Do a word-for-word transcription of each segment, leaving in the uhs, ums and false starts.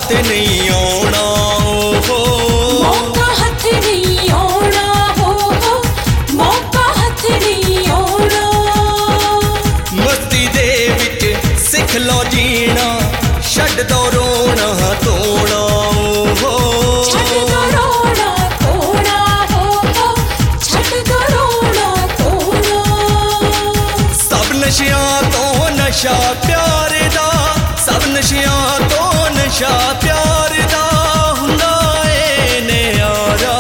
हथ नहीं आना हो, मौका हथ नहीं आना हो, मौका हथ नहीं आना। मस्ती दे विच सिख लो जीना, छड्ड दो रोना धोना हो, छड्ड दो रोना धोना हो, छड्ड दो रोना धोना। सब नशियां तो नशा प्यार दा, सब नशियां तो नशा प्यार दा हुंदा ए नियारा।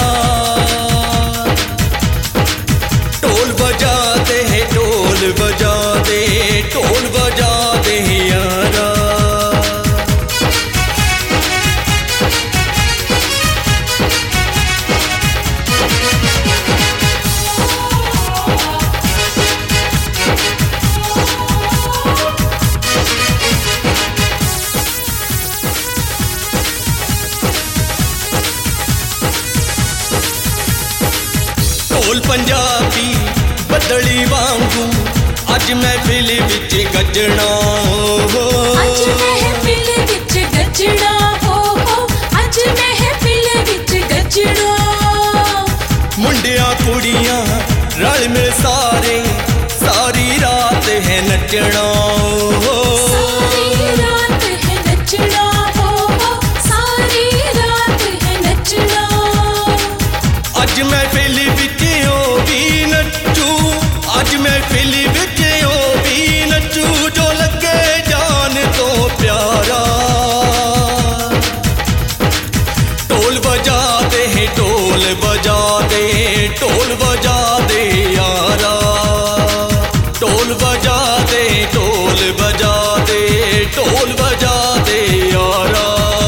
ढोल बजा दे ढोल बजा दे ढोल बजा दे यारा। ढोल पंजाबी बदली वांगू अज महफिल विच गजना हो, अज महफिल विच गजना हो, अज महफिल विच गजना। मुंडिया कुड़ियां रल मिल सारे सारी रात है नचना हो, सारी रात है नचना हो, सारी रात है नचना। अज महफिल विच ओ भी नचू, अज महफिल विच ओ भी नचू, जो लगे जान तो प्यारा। ढोल बजा दे ढोल बजा दे ढोल बजा दे यारा। ढोल बजा दे ढोल बजा दे ढोल बजा दे यारा।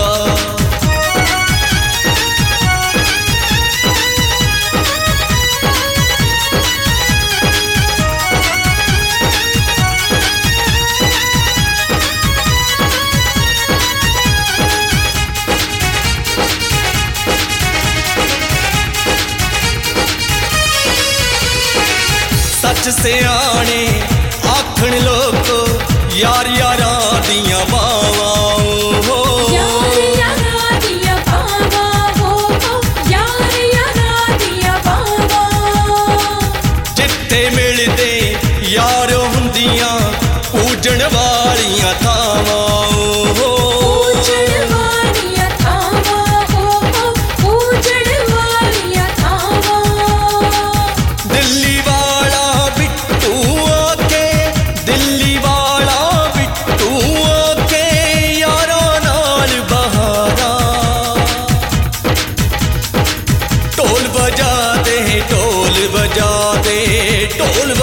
सच सियाने आखण लोको यार यारां दियां बावां हो, यार यारां दियां बावां हो, यार यारां दियां बावां। जिथे मिलदे यार हुंदियां पूजण वालियां थावां हो, पूजण वालियां थावां हो, पूजण वालियां थावां। दिल्ली वाला बिट्टू आके दिल्ली वाला बिट्टू आके यारां नाल बहारा। ढोल बजा दे ढोल बजा दे ढोल